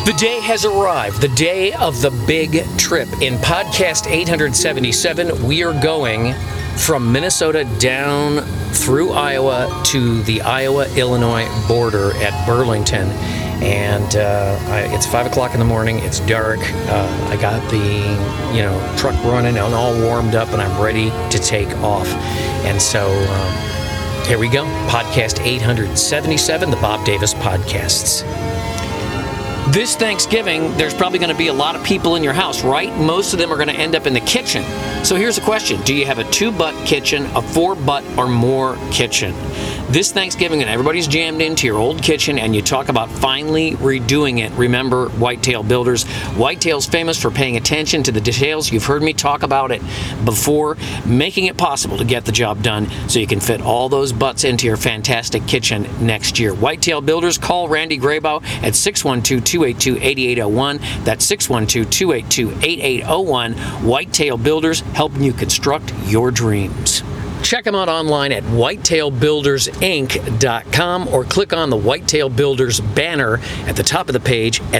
The day has arrived, the day of the big trip. In podcast 877, we are going from Minnesota down through Iowa to the Iowa-Illinois border at Burlington. And it's 5 o'clock in the morning. It's dark. I got the truck running and all warmed up, and I'm ready to take off. And so here we go. Podcast 877, the Bob Davis Podcasts. This Thanksgiving, there's probably going to be a lot of people in your house, right? Most of them are going to end up in the kitchen. So here's the question. Do you have a 2-butt kitchen, a 4-butt or more kitchen? This Thanksgiving, and everybody's jammed into your old kitchen, and you talk about finally redoing it. Remember Whitetail Builders. Whitetail's famous for paying attention to the details. You've heard me talk about it before, making it possible to get the job done so you can fit all those butts into your fantastic kitchen next year. Whitetail Builders, call Randy Graybaugh at 612-282-8801. That's 612-282-8801. Whitetail Builders, helping you construct your dreams. Check them out online at whitetailbuildersinc.com or click on the Whitetail Builders banner at the top of the page at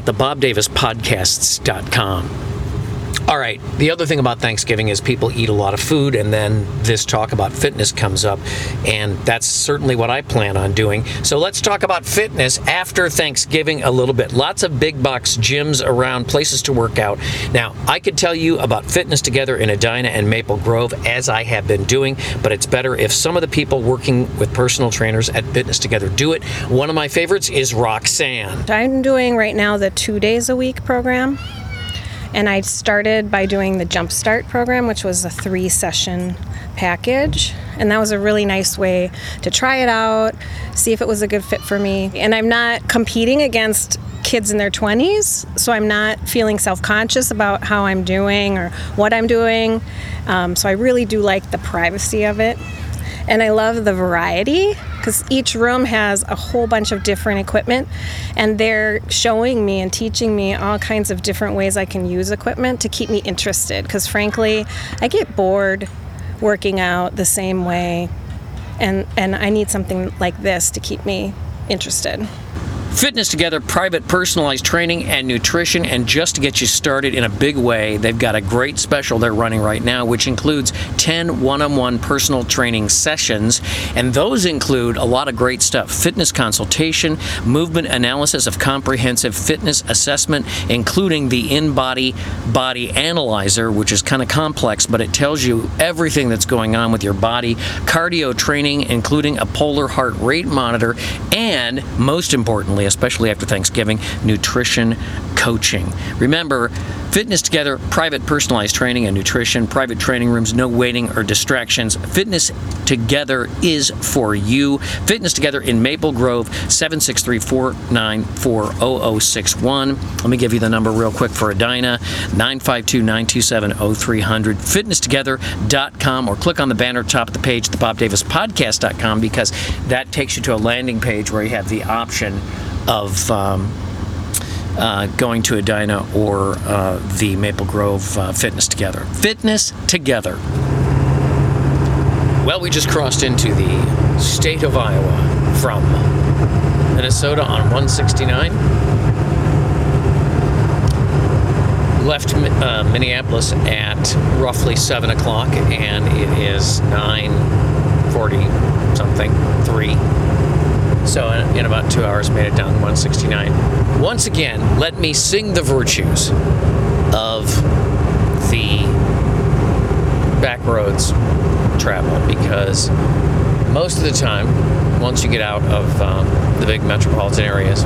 thebobdavispodcasts.com. All right, the other thing about Thanksgiving is people eat a lot of food, and then this talk about fitness comes up, and that's certainly what I plan on doing. So let's talk about fitness after Thanksgiving a little bit. Lots of big box gyms around, places to work out. Now, I could tell you about Fitness Together in Edina and Maple Grove, as I have been doing, but it's better if some of the people working with personal trainers at Fitness Together do it. One of my favorites is Roxanne. I'm doing right now the 2 days a week program. And I started by doing the Jumpstart program, which was a 3-session package. And that was a really nice way to try it out, see if it was a good fit for me. And I'm not competing against kids in their 20s, so I'm not feeling self-conscious about how I'm doing or what I'm doing. So I really do like the privacy of it. And I love the variety because each room has a whole bunch of different equipment, and they're showing me and teaching me all kinds of different ways I can use equipment to keep me interested, because frankly, I get bored working out the same way, and I need something like this to keep me interested. Fitness Together, private personalized training and nutrition, and just to get you started in a big way, they've got a great special they're running right now, which includes 10 one-on-one personal training sessions, and those include a lot of great stuff. Fitness consultation, movement analysis of comprehensive fitness assessment, including the InBody Body Analyzer, which is kind of complex, but it tells you everything that's going on with your body, cardio training, including a polar heart rate monitor, and most importantly, especially after Thanksgiving, nutrition coaching. Remember, Fitness Together, private personalized training and nutrition, private training rooms, no waiting or distractions. Fitness Together is for you. Fitness Together in Maple Grove, 763-494-0061. Let me give you the number real quick for Edina, 952-927-0300. FitnessTogether.com, or click on the banner top of the page, thebobdavispodcast.com, because that takes you to a landing page where you have the option of going to Edina or the Maple Grove Fitness Together. Fitness Together. Well, we just crossed into the state of Iowa from Minnesota on 169. Left Minneapolis at roughly 7 o'clock, and it is 9:40 something, 3. So in about 2 hours, made it down 169. Once again, let me sing the virtues of the back roads travel, because most of the time, once you get out of the big metropolitan areas,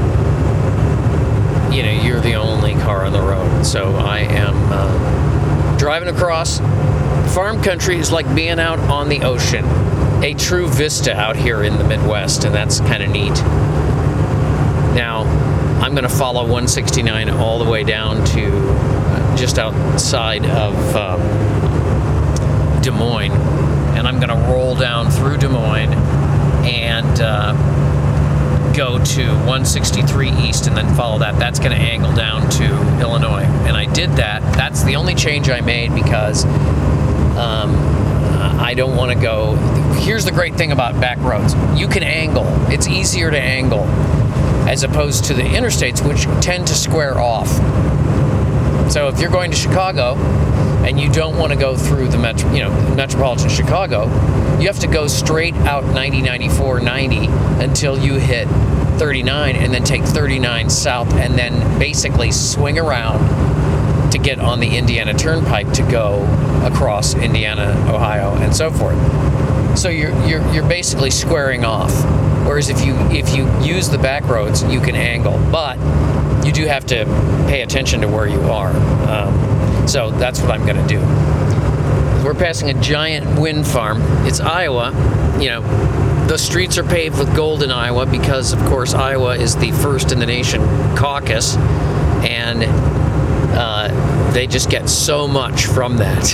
you're the only car on the road. So I am driving across. Farm country is like being out on the ocean. A true vista out here in the Midwest, and that's kind of neat. Now, I'm going to follow 169 all the way down to just outside of Des Moines, and I'm going to roll down through Des Moines and go to 163 East and then follow that. That's going to angle down to Illinois, and I did that. That's the only change I made because I don't want to go. Here's the great thing about back roads. You can angle. It's easier to angle. as opposed to the interstates, which tend to square off. So if you're going to Chicago and you don't want to go through the metropolitan Chicago, you have to go straight out 90, 94, 90 until you hit 39, and then take 39 south, and then basically swing around to get on the Indiana Turnpike to go across Indiana, Ohio, and so forth. So you're basically squaring off. Whereas if you use the back roads, you can angle, but you do have to pay attention to where you are. So that's what I'm going to do. We're passing a giant wind farm. It's Iowa. The streets are paved with gold in Iowa because, of course, Iowa is the first in the nation caucus, and they just get so much from that.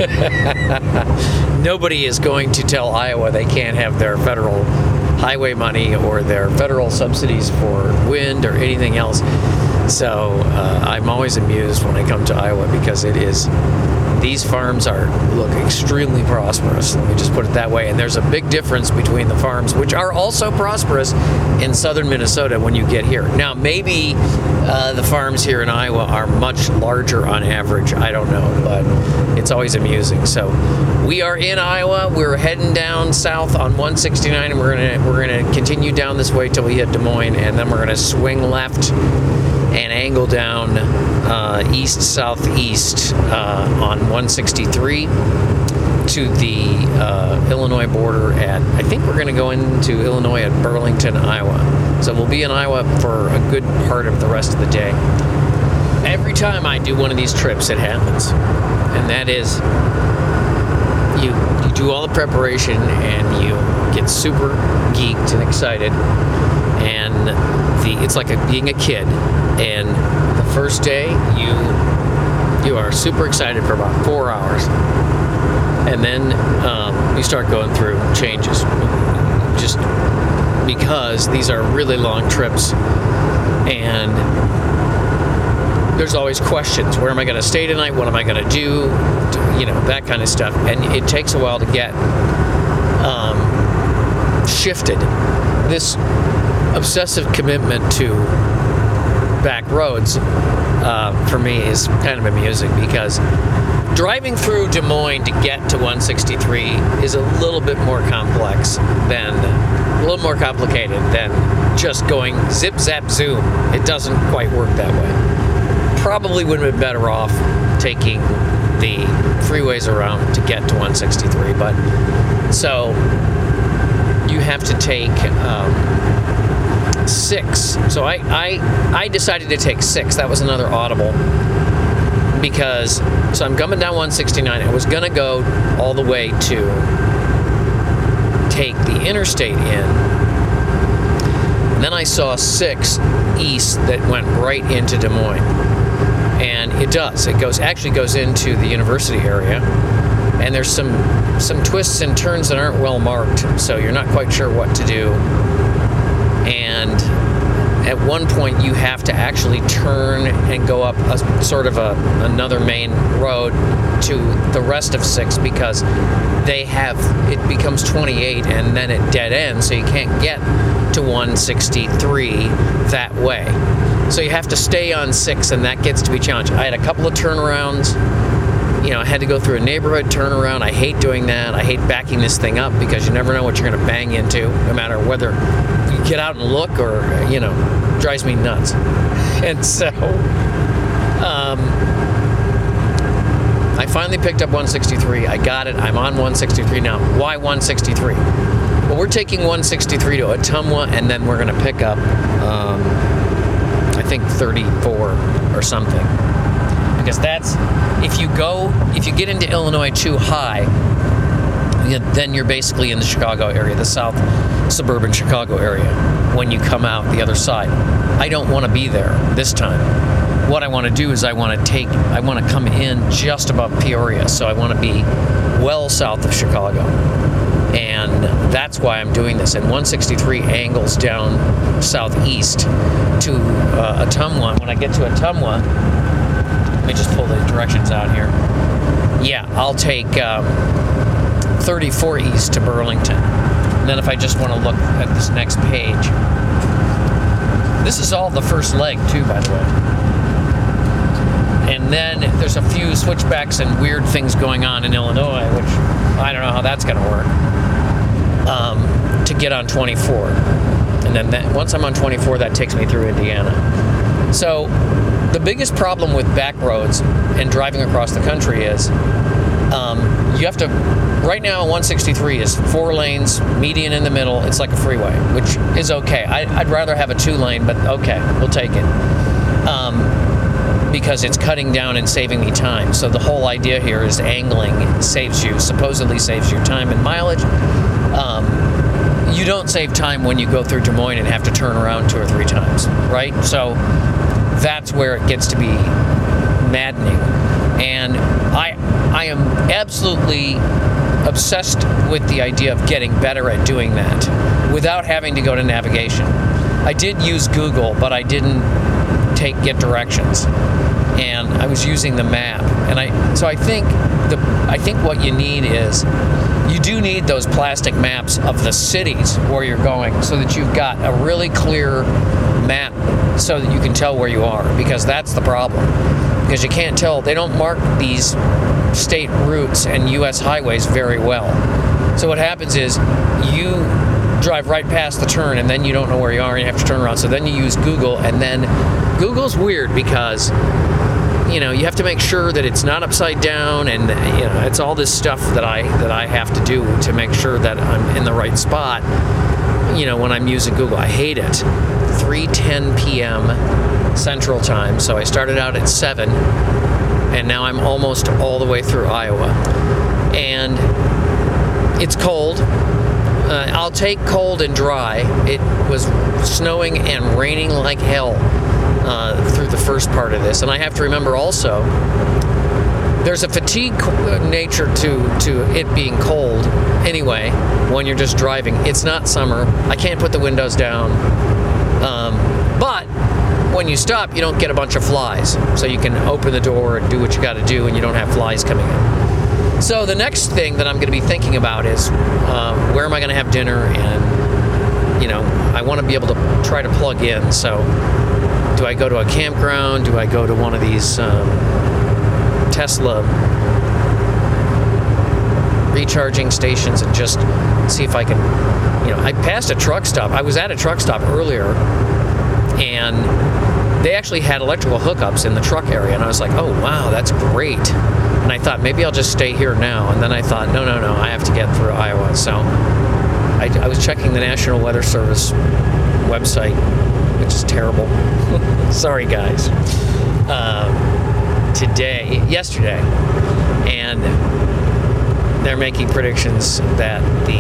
Nobody is going to tell Iowa they can't have their federal highway money or their federal subsidies for wind or anything else. So I'm always amused when I come to Iowa because these farms look extremely prosperous. Let me just put it that way. And there's a big difference between the farms, which are also prosperous, in southern Minnesota when you get here. Now, maybe the farms here in Iowa are much larger on average. I don't know, but it's always amusing. So we are in Iowa. We're heading down south on 169, and we're gonna continue down this way till we hit Des Moines, and then we're gonna swing left and angle down east-southeast on 163 to the Illinois border I think we're going to go into Illinois at Burlington, Iowa. So we'll be in Iowa for a good part of the rest of the day. Every time I do one of these trips, it happens. And that is, you do all the preparation and you get super geeked and excited. And it's like being a kid. And the first day, you are super excited for about 4 hours. And then you start going through changes. Just because these are really long trips. And there's always questions. Where am I going to stay tonight? What am I going to do? That kind of stuff. And it takes a while to get shifted. This obsessive commitment to back roads for me is kind of amusing because driving through Des Moines to get to 163 is a little bit more complicated than just going zip zap zoom. It doesn't quite work that way. Probably would have been better off taking the freeways around to get to 163, but so you have to take 6. So I decided to take 6. That was another audible because I'm coming down 169. I was gonna go all the way to take the interstate in, and then I saw 6 east that went right into Des Moines, and it does. It actually goes into the university area, and there's some twists and turns that aren't well marked, so you're not quite sure what to do. And at one point you have to actually turn and go up another main road to the rest of 6 because it becomes 28 and then it dead ends, so you can't get to 163 that way. So you have to stay on 6, and that gets to be challenging. I had a couple of turnarounds. I had to go through a neighborhood turnaround. I hate doing that. I hate backing this thing up because you never know what you're going to bang into, no matter whether you get out and look or, drives me nuts. And so, I finally picked up 163. I got it. I'm on 163 now. Why 163? Well, we're taking 163 to Ottumwa, and then we're going to pick up, I think 34 or something. Because if you get into Illinois too high, then you're basically in the Chicago area, the south suburban Chicago area, when you come out the other side. I don't want to be there this time. What I want to do is I want to come in just above Peoria, so I want to be well south of Chicago. And that's why I'm doing this. And 163 angles down southeast to Ottumwa. When I get to Ottumwa, let me just pull the directions out here. Yeah, I'll take 34 east to Burlington. And then if I just want to look at this next page, This is all the first leg too, by the way. And then there's a few switchbacks and weird things going on in Illinois, which I don't know how that's going to work, to get on 24. And then once I'm on 24, that takes me through Indiana. So the biggest problem with back roads and driving across the country is you have to, right now 163 is 4 lanes, median in the middle. It's like a freeway, which is okay. I'd rather have a 2-lane, but okay, we'll take it. Because it's cutting down and saving me time. So the whole idea here is angling supposedly saves you time and mileage. You don't save time when you go through Des Moines and have to turn around 2 or 3 times, right? So that's where it gets to be maddening. And I am absolutely obsessed with the idea of getting better at doing that without having to go to navigation. I did use Google, but I didn't get directions, and I was using the map. And I think what you need is, you do need those plastic maps of the cities where you're going, so that you've got a really clear map so that you can tell where you are, because that's the problem. Because you can't tell, they don't mark these state routes and U.S. highways very well. So what happens is you drive right past the turn and then you don't know where you are and you have to turn around. So then you use Google, and then Google's weird because you have to make sure that it's not upside down, and it's all this stuff that I have to do to make sure that I'm in the right spot. When I'm using Google, I hate it. 3:10 p.m. Central Time. So I started out at 7, and now I'm almost all the way through Iowa, and it's cold. I'll take cold and dry. It was snowing and raining like hell through the first part of this. And I have to remember also, there's a fatigue nature to it being cold anyway when you're just driving. It's not summer. I can't put the windows down. But when you stop, you don't get a bunch of flies. So you can open the door and do what you got to do, and you don't have flies coming in. So the next thing that I'm going to be thinking about is where am I going to have dinner, and I want to be able to try to plug in. So do I go to a campground? Do I go to one of these Tesla recharging stations and just see if I can, I passed a truck stop. I was at a truck stop earlier, and they actually had electrical hookups in the truck area, and I was like, oh wow, that's great. And I thought, maybe I'll just stay here now. And then I thought, no, I have to get through Iowa. So I was checking the National Weather Service website, which is terrible. Sorry, guys. Yesterday, and they're making predictions that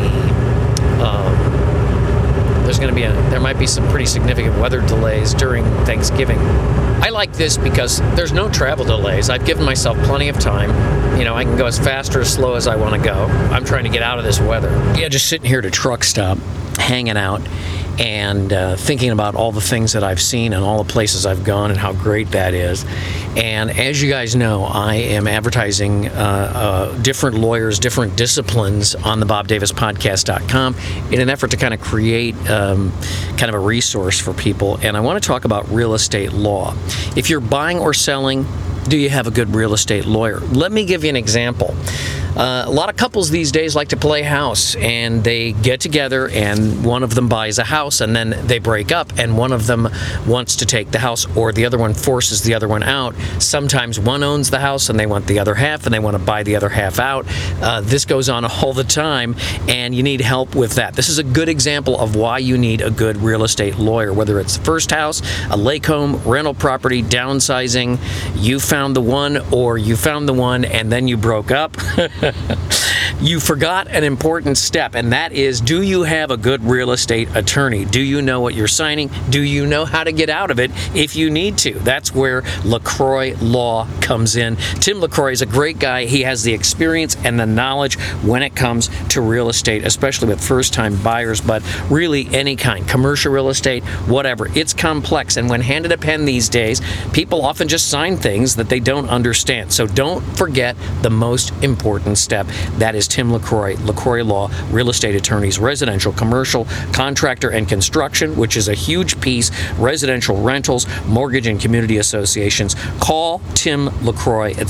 there might be some pretty significant weather delays during Thanksgiving. I like this because there's no travel delays. I've given myself plenty of time. I can go as fast or as slow as I want to go. I'm trying to get out of this weather. Yeah, just sitting here at a truck stop, hanging out, and thinking about all the things that I've seen and all the places I've gone and how great that is. And as you guys know, I am advertising different lawyers, different disciplines on the BobDavisPodcast.com in an effort to kind of create kind of a resource for people. And I want to talk about real estate law. If you're buying or selling, do you have a good real estate lawyer? Let me give you an example. A lot of couples these days like to play house, and they get together and one of them buys a house and then they break up, and one of them wants to take the house, or the other one forces the other one out. Sometimes one owns the house and they want the other half, and they want to buy the other half out. This goes on all the time, and you need help with that. This is a good example of why you need a good real estate lawyer, whether it's the first house, a lake home, rental property, downsizing, you found the one, or you found the one and then you broke up. You forgot an important step, and that is, do you have a good real estate attorney? Do you know what you're signing? Do you know how to get out of it if you need to? That's where LaCroix Law comes in. Tim LaCroix is a great guy. He has the experience and the knowledge when it comes to real estate, especially with first-time buyers, but really any kind, commercial real estate, whatever. It's complex, and when handed a pen these days, people often just sign things that they don't understand. So don't forget the most important step. That is is Tim LaCroix, LaCroix Law, real estate attorneys, residential, commercial, contractor, and construction, which is a huge piece, residential rentals, mortgage and community associations. Call Tim LaCroix at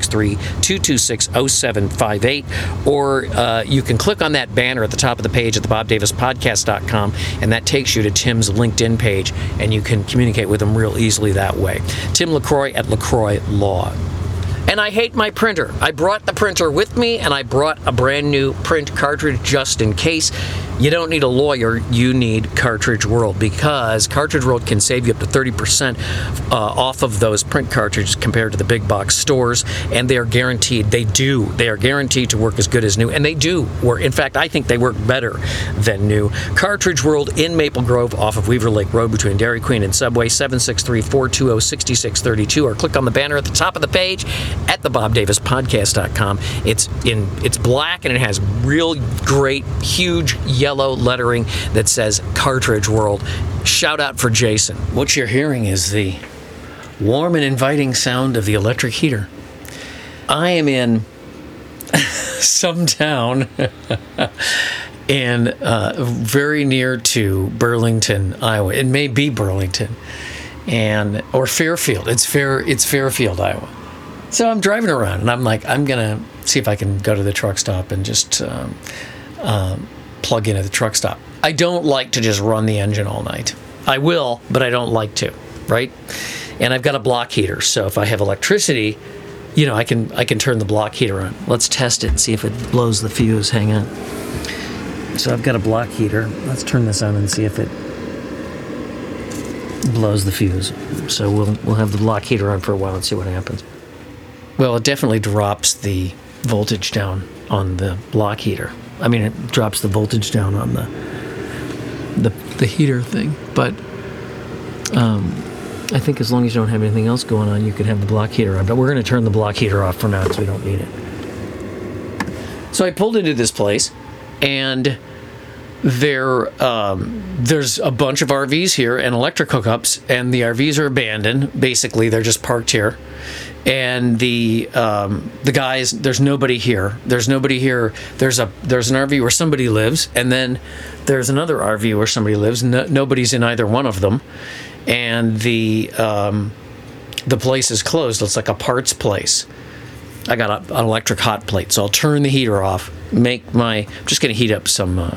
763-226-0758, or you can click on that banner at the top of the page at thebobdavispodcast.com, and that takes you to Tim's LinkedIn page, and you can communicate with him real easily that way. Tim LaCroix at LaCroix Law. And I hate my printer. I brought the printer with me, and I brought a brand new print cartridge just in case. You don't need a lawyer, you need Cartridge World, because Cartridge World can save you up to 30% off of those print cartridges compared to the big box stores, and they are guaranteed, they are guaranteed to work as good as new, and they do work. In fact, I think they work better than new. Cartridge World in Maple Grove off of Weaver Lake Road between Dairy Queen and Subway, 763-420-6632, or click on the banner at the top of the page at thebobdavispodcast.com. It's black, and it has real great, huge yellow lettering that says Cartridge World. Shout out for Jason. What you're hearing is the warm and inviting sound of the electric heater. I am in some town in very near to Burlington, Iowa. It may be Burlington or Fairfield. It's Fairfield, Iowa. So I'm driving around, and I'm like, I'm gonna see if I can go to the truck stop and just plug in at the truck stop. I don't like to just run the engine all night. I will, but I don't like to, right? And I've got a block heater, so if I have electricity, I can turn the block heater on. Let's test it and see if it blows the fuse. Hang on. So I've got a block heater. Let's turn this on and see if it blows the fuse. So we'll have the block heater on for a while and see what happens. Well, it definitely drops the voltage down on the block heater. I mean, it drops the voltage down on the heater thing. But I think as long as you don't have anything else going on, you can have the block heater on. But we're going to turn the block heater off for now because we don't need it. So I pulled into this place, and there's a bunch of RVs here and electric hookups, and the RVs are abandoned. Basically, they're just parked here. And the guys, there's nobody here. There's nobody here. There's an RV where somebody lives, and then there's another RV where somebody lives. Nobody's in either one of them, and the place is closed. It's like a parts place. I got an electric hot plate, so I'll turn the heater off. I'm just gonna heat up some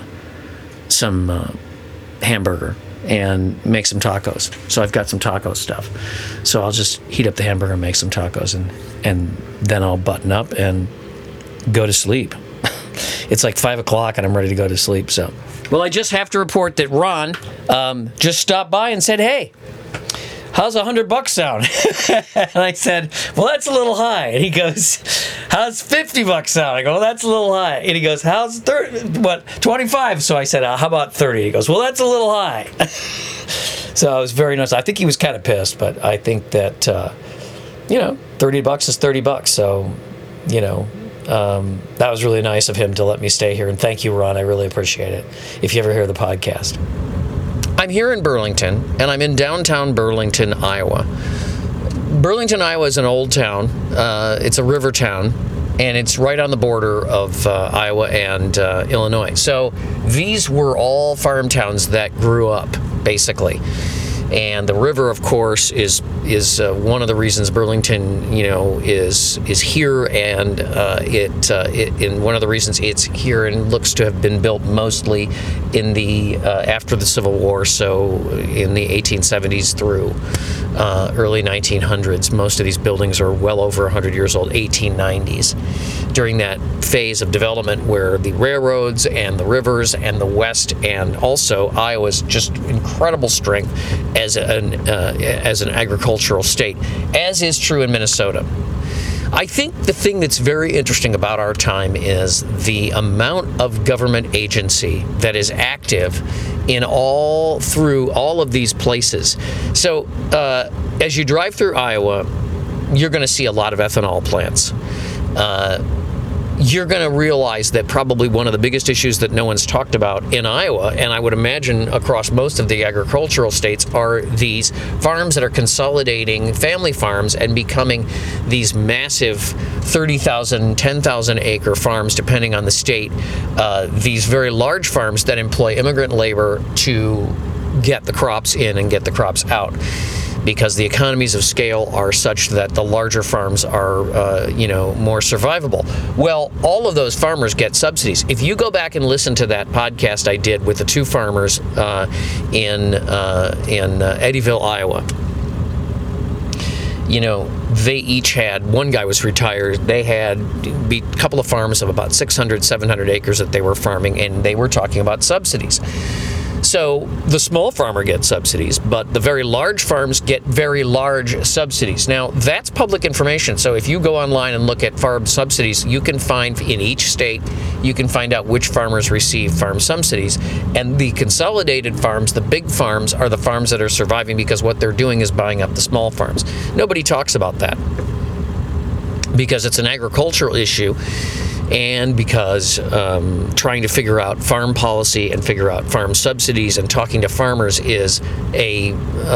hamburger and make some tacos. So I've got some taco stuff. So I'll just heat up the hamburger and make some tacos, and then I'll button up and go to sleep. It's like 5 o'clock and I'm ready to go to sleep. So, well, I just have to report that Ron just stopped by and said, "Hey, how's $100 sound?" And I said, "Well, that's a little high." And he goes, "How's $50 sound?" I go, "Well, that's a little high." And he goes, "How's 25? So I said, "How about 30? He goes, "Well, that's a little high." So it was very nice. I think he was kind of pissed, but I think that, $30 is $30. So, that was really nice of him to let me stay here. And thank you, Ron. I really appreciate it. If you ever hear the podcast. I'm here in Burlington, and I'm in downtown Burlington, Iowa. Burlington, Iowa is an old town. It's a river town, and it's right on the border of Iowa and Illinois. So these were all farm towns that grew up, basically. And the river, of course, is one of the reasons Burlington, is here, and and one of the reasons it's here and looks to have been built mostly in the after the Civil War, so in the 1870s through early 1900s. Most of these buildings are well over 100 years old, 1890s. During that phase of development where the railroads and the rivers and the West and also Iowa's just incredible strength as an agricultural state, as is true in Minnesota. I think the thing that's very interesting about our time is the amount of government agency that is active through all of these places. So as you drive through Iowa, you're going to see a lot of ethanol plants. you're going to realize that probably one of the biggest issues that no one's talked about in Iowa, and I would imagine across most of the agricultural states, are these farms that are consolidating, family farms, and becoming these massive 30,000, 10,000 acre farms, depending on the state. These very large farms that employ immigrant labor to get the crops in and get the crops out, because the economies of scale are such that the larger farms are, more survivable. Well, all of those farmers get subsidies. If you go back and listen to that podcast I did with the two farmers in Eddyville, Iowa, they each had, one guy was retired, they had a couple of farms of about 600, 700 acres that they were farming, and they were talking about subsidies. So the small farmer gets subsidies, but the very large farms get very large subsidies. Now, that's public information. So if you go online and look at farm subsidies, you can find in each state, you can find out which farmers receive farm subsidies. And the consolidated farms, the big farms, are the farms that are surviving because what they're doing is buying up the small farms. Nobody talks about that because it's an agricultural issue. And because trying to figure out farm policy and figure out farm subsidies and talking to farmers is a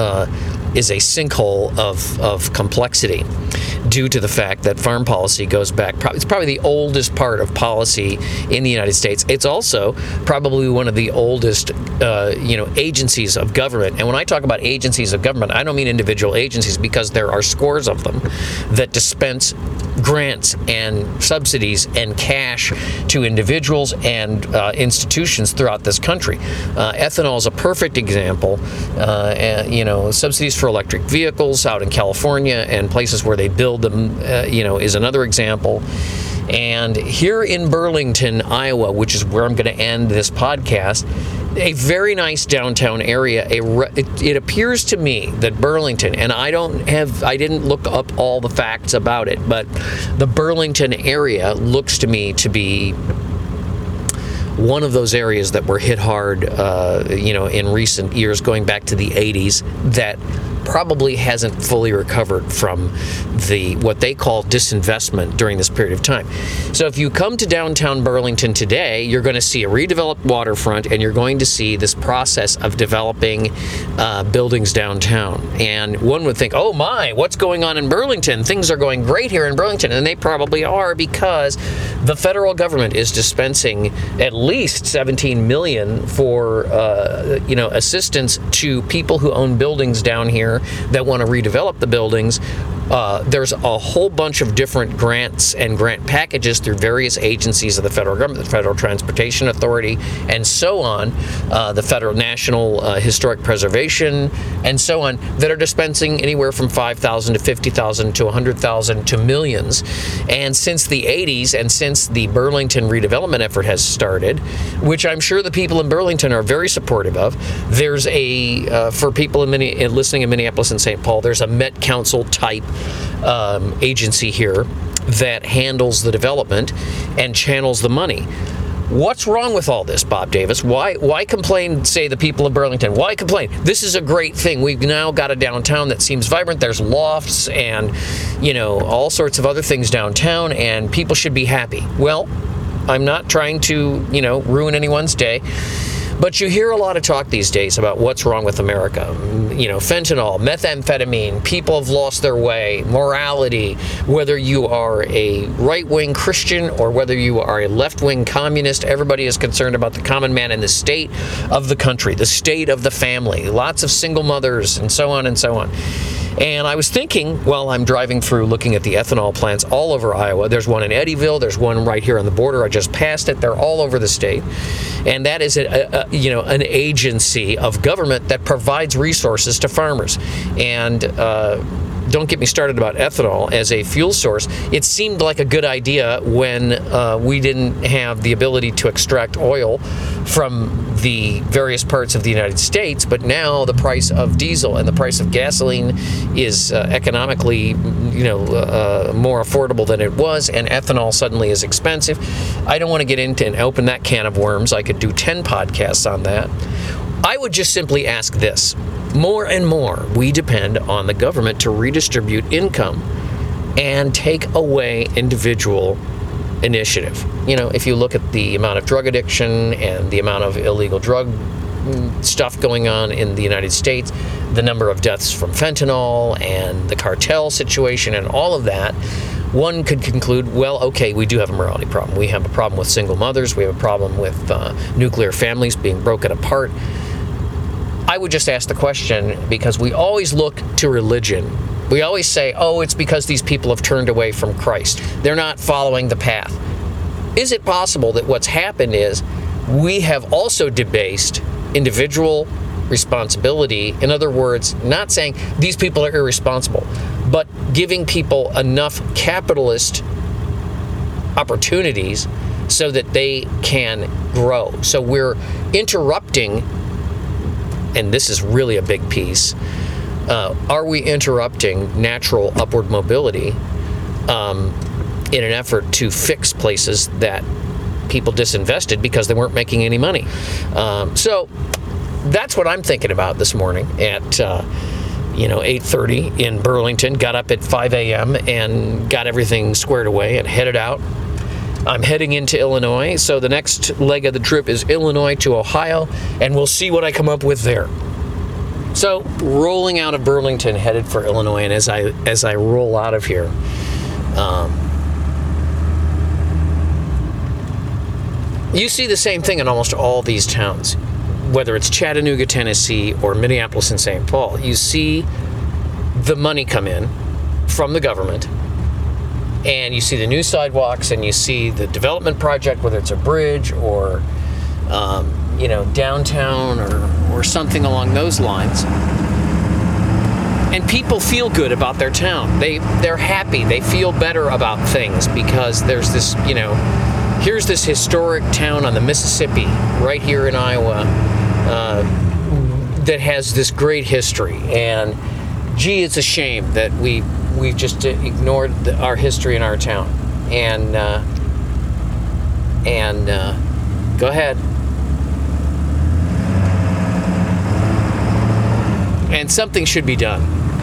sinkhole of complexity, due to the fact that farm policy goes back. It's probably the oldest part of policy in the United States. It's also probably one of the oldest, agencies of government. And when I talk about agencies of government, I don't mean individual agencies, because there are scores of them that dispense grants and subsidies and cash to individuals and institutions throughout this country. Ethanol is a perfect example. Subsidies for electric vehicles out in California and places where they build them, is another example. And here in Burlington, Iowa, which is where I'm going to end this podcast, a very nice downtown area. It appears to me that Burlington, and I didn't look up all the facts about it, but the Burlington area looks to me to be one of those areas that were hit hard, in recent years, going back to the 80s, that probably hasn't fully recovered from what they call disinvestment during this period of time. So if you come to downtown Burlington today, you're going to see a redeveloped waterfront, and you're going to see this process of developing buildings downtown. And one would think, oh my, what's going on in Burlington? Things are going great here in Burlington. And they probably are, because the federal government is dispensing at least $17 million for assistance to people who own buildings down here that want to redevelop the buildings. There's a whole bunch of different grants and grant packages through various agencies of the federal government, the Federal Transportation Authority, and so on, the Federal National Historic Preservation, and so on, that are dispensing anywhere from $5,000 to $50,000 to $100,000 to millions. And since the 80s, and since the Burlington redevelopment effort has started, which I'm sure the people in Burlington are very supportive of, there's for people listening in Minneapolis and St. Paul, there's a Met Council type agency here that handles the development and channels the money. What's wrong with all this, Bob Davis? Why complain, say the people of Burlington? Why complain? This is a great thing. We've now got a downtown that seems vibrant. There's lofts and, all sorts of other things downtown, and people should be happy. Well, I'm not trying to, ruin anyone's day. But you hear a lot of talk these days about what's wrong with America. Fentanyl, methamphetamine, people have lost their way, morality, whether you are a right-wing Christian or whether you are a left-wing communist, everybody is concerned about the common man and the state of the country, the state of the family, lots of single mothers, and so on and so on. And I was thinking, while I'm driving through looking at the ethanol plants all over Iowa, there's one in Eddyville, there's one right here on the border, I just passed it, they're all over the state. And that is an agency of government that provides resources to farmers. And don't get me started about ethanol as a fuel source. It seemed like a good idea when we didn't have the ability to extract oil from the various parts of the United States, but now the price of diesel and the price of gasoline is economically, more affordable than it was, and ethanol suddenly is expensive. I don't want to get into and open that can of worms. I could do 10 podcasts on that. I would just simply ask this. More and more, we depend on the government to redistribute income and take away individual initiative. You know, if you look at the amount of drug addiction and the amount of illegal drug stuff going on in the United States, the number of deaths from fentanyl and the cartel situation and all of that, one could conclude, well, okay, we do have a morality problem. We have a problem with single mothers. We have a problem with nuclear families being broken apart. I would just ask the question, because we always look to religion. We always say, oh, it's because these people have turned away from Christ. They're not following the path. Is it possible that what's happened is we have also debased individual responsibility? In other words, not saying these people are irresponsible, but giving people enough capitalist opportunities so that they can grow. So we're interrupting, and this is really a big piece, are we interrupting natural upward mobility in an effort to fix places that people disinvested because they weren't making any money? So that's what I'm thinking about this morning at 8:30 in Burlington. Got up at 5 a.m. and got everything squared away and headed out. I'm heading into Illinois, so the next leg of the trip is Illinois to Ohio, and we'll see what I come up with there. So, rolling out of Burlington, headed for Illinois, and as I roll out of here, you see the same thing in almost all these towns, whether it's Chattanooga, Tennessee, or Minneapolis and St. Paul. You see the money come in from the government, and you see the new sidewalks, and you see the development project, whether it's a bridge or downtown or something along those lines. And people feel good about their town. They're happy. They feel better about things because there's this, here's this historic town on the Mississippi right here in Iowa that has this great history. And gee, it's a shame that we've just ignored our history in our town. And go ahead. And something should be done.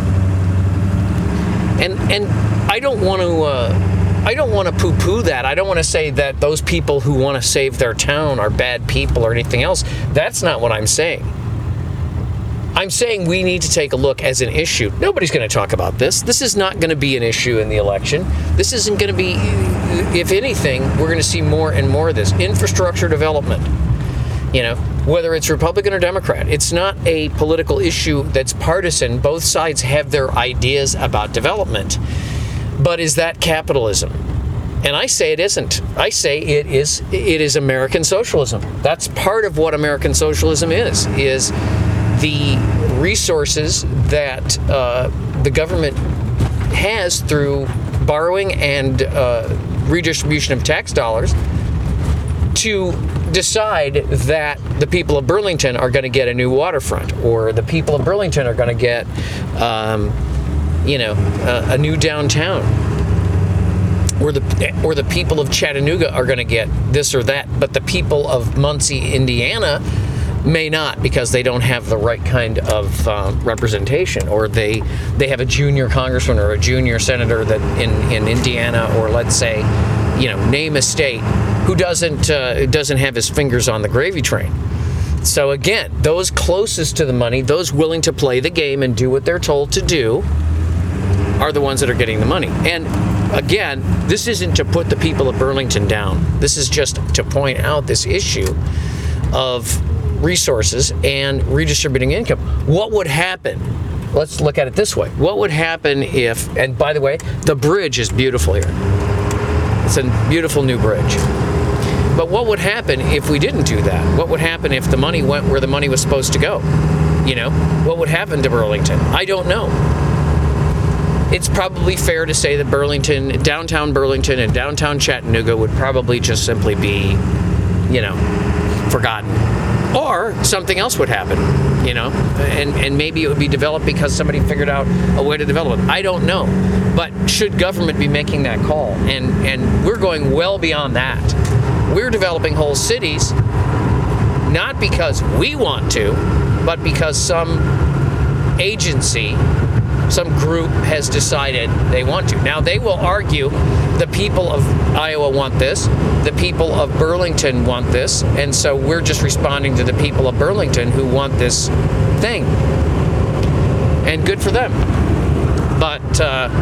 And I don't want to poo-poo that. I don't want to say that those people who want to save their town are bad people or anything else. That's not what I'm saying. I'm saying we need to take a look as an issue. Nobody's going to talk about this. This is not going to be an issue in the election. This isn't going to be, if anything, we're going to see more and more of this. Infrastructure development. Whether it's Republican or Democrat, it's not a political issue that's partisan. Both sides have their ideas about development. But is that capitalism? And I say it isn't. I say it is American socialism. That's part of what American socialism is the resources that the government has through borrowing and redistribution of tax dollars to decide that the people of Burlington are going to get a new waterfront, or the people of Burlington are going to get, a new downtown, or the people of Chattanooga are going to get this or that, but the people of Muncie, Indiana, may not, because they don't have the right kind of representation, or they have a junior congressman or a junior senator that in Indiana, or let's say, name a state, who doesn't have his fingers on the gravy train. So again, those closest to the money, those willing to play the game and do what they're told to do, are the ones that are getting the money. And again, this isn't to put the people of Burlington down. This is just to point out this issue of resources and redistributing income. What would happen? Let's look at it this way. What would happen if, and by the way, the bridge is beautiful here. It's a beautiful new bridge. But what would happen if we didn't do that? What would happen if the money went where the money was supposed to go? What would happen to Burlington? I don't know. It's probably fair to say that downtown Burlington and downtown Chattanooga would probably just simply be, forgotten. Or something else would happen, and maybe it would be developed because somebody figured out a way to develop it. I don't know. But should government be making that call? And we're going well beyond that. We're developing whole cities, not because we want to, but because some agency some group has decided they want to. Now, they will argue the people of Iowa want this, the people of Burlington want this, and so we're just responding to the people of Burlington who want this thing. And good for them. But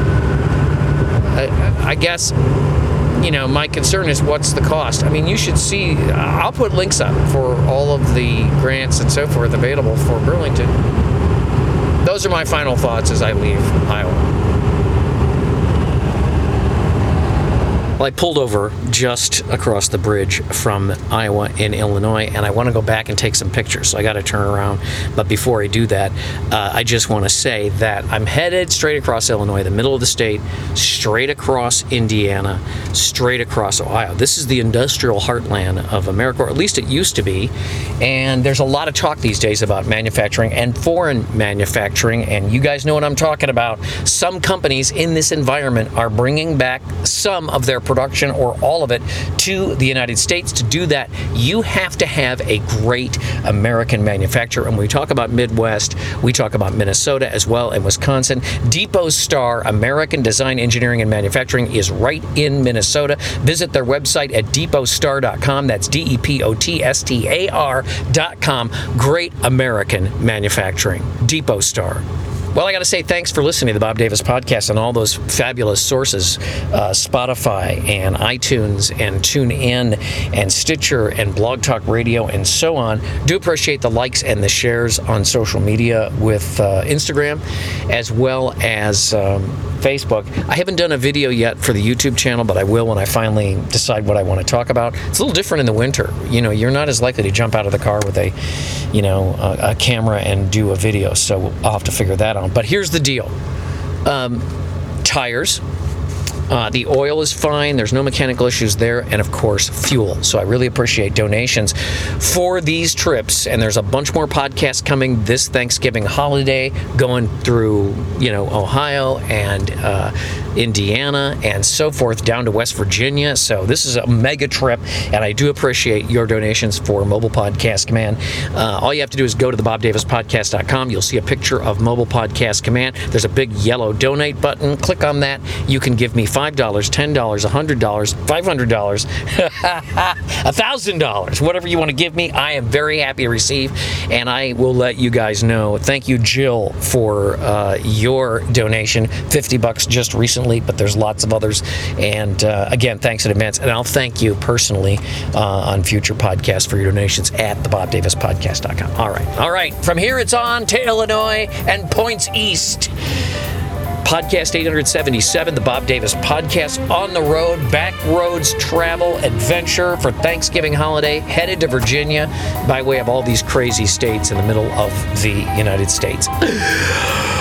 I guess, my concern is what's the cost? I mean, you should see, I'll put links up for all of the grants and so forth available for Burlington. Those are my final thoughts as I leave Iowa. Well, I pulled over just across the bridge from Iowa in Illinois, and I want to go back and take some pictures, so I got to turn around. But before I do that, I just want to say that I'm headed straight across Illinois, the middle of the state, straight across Indiana, straight across Ohio. This is the industrial heartland of America, or at least it used to be, and there's a lot of talk these days about manufacturing and foreign manufacturing, and you guys know what I'm talking about. Some companies in this environment are bringing back some of their production or all of it to the United States. To do that, you have to have a great American manufacturer. And when we talk about Midwest, we talk about Minnesota as well, and Wisconsin. Depot Star American Design, Engineering, and Manufacturing is right in Minnesota. Visit their website at depotstar.com. That's DEPOTSTAR.com. Great American manufacturing. Depot Star. Well, I got to say thanks for listening to the Bob Davis Podcast on all those fabulous sources, Spotify and iTunes and TuneIn and Stitcher and Blog Talk Radio and so on. Do appreciate the likes and the shares on social media with Instagram as well as Facebook. I haven't done a video yet for the YouTube channel, but I will when I finally decide what I want to talk about. It's a little different in the winter. You're not as likely to jump out of the car with a camera and do a video, so I'll have to figure that out. But here's the deal. Tires. The oil is fine. There's no mechanical issues there. And, of course, fuel. So I really appreciate donations for these trips. And there's a bunch more podcasts coming this Thanksgiving holiday, going through, Ohio and Indiana and so forth down to West Virginia. So this is a mega trip. And I do appreciate your donations for Mobile Podcast Command. All you have to do is go to the BobDavisPodcast.com. You'll see a picture of Mobile Podcast Command. There's a big yellow donate button. Click on that. You can give me $5, $10, $100, $500, $1,000, whatever you want to give me. I am very happy to receive, and I will let you guys know. Thank you, Jill, for your donation. $50 just recently, but there's lots of others. And again, thanks in advance. And I'll thank you personally on future podcasts for your donations at thebobdavispodcast.com. All right. From here, it's on to Illinois and points east. Podcast 877, the Bob Davis Podcast, on the road, back roads, travel, adventure for Thanksgiving holiday, headed to Virginia by way of all these crazy states in the middle of the United States.